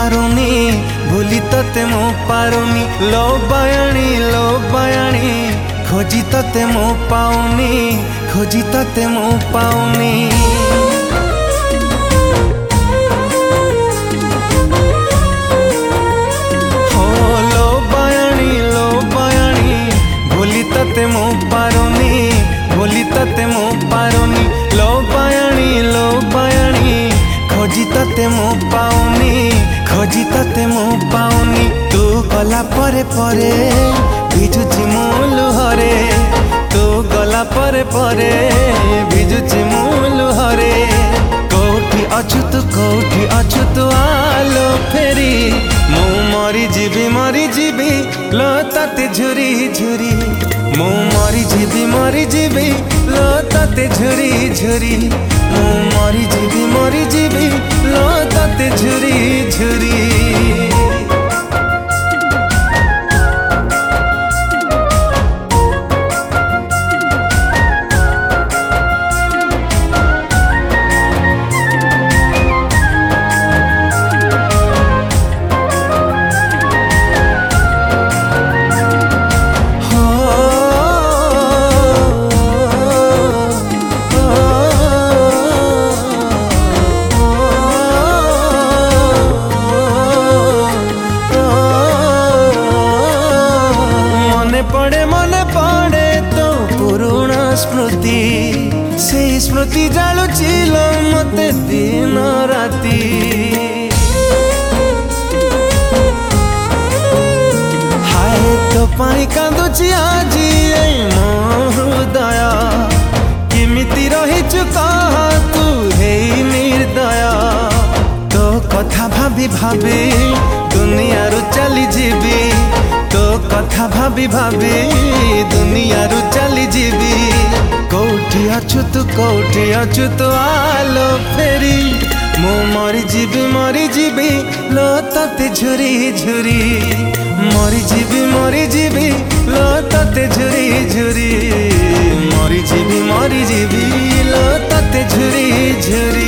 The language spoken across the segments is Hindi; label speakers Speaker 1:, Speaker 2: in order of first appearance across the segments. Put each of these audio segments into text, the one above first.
Speaker 1: पारुनी भूली तते मु पारुनी लो बयानी खोजी तते मु पाउनी खोजी तते मु पाउनी। तते मु पारुनी भूली तते मु पारुनी लो बयानी खोजी तते मु पाउनी खोजी तते मु पाउनी। तू गला परे परे भिजुची मु लुहरे तू गला परे परे भिजुची मु लुहरे। कोठी अछु तू आलो फेरी मु मरी जीवी लो तते झुरी झुरी मु मरी जीवी लो तते झुरी झुरी मु मरी जीवी लो तते झुरी झुरी। मन पड़े तो पुराना स्मृति से स्मृति जालुचिल मते दिन राती। हाय तो पाई कांदुची आजी मो हृदय किमिति रहिचु कहा तू हे निर्दय। तो कथा भाभी भाभी दुनिया रु चली जीवी तो कथा भाभी भाभी दुनिया रु चली जीवी। कोठी अछु तू आलो फेरी मु मरी जीवी लो तते झुरी झुरी मरी जीवी लो तते झुरी झुरी मरी जीवी लो तते झुरी झुरी।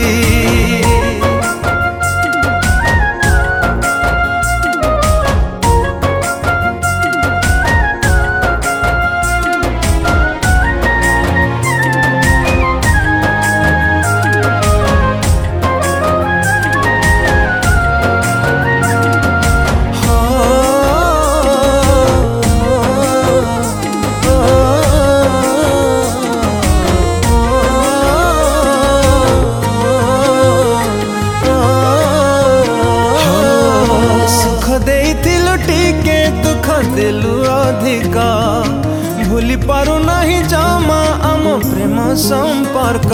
Speaker 1: टिके दुख देलु अधिका भूली पारु नहीं जमा आम प्रेम संपर्क।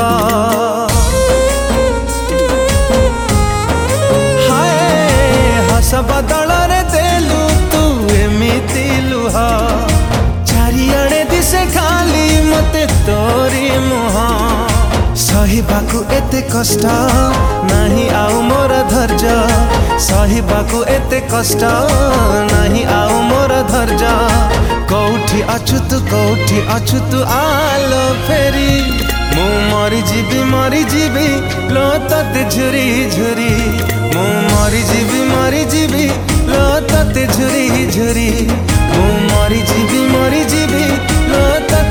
Speaker 1: हाय हस बदल रे देलु तू एमिति लुह चारिआडे दिसे खाली मते तोरी मुह। सहिबाकु एते कष्ट नहीं आउ मोर धैर्य सहिबाकु एते कष्ट नहीं आउ मोर धैर्य। कोठी अछु तू आलो फेरी मु मरी जीवी लो तते झुरी झुरी मु मरी जीवी लो तते झुरी झुरी मु मरी जीवी लो तते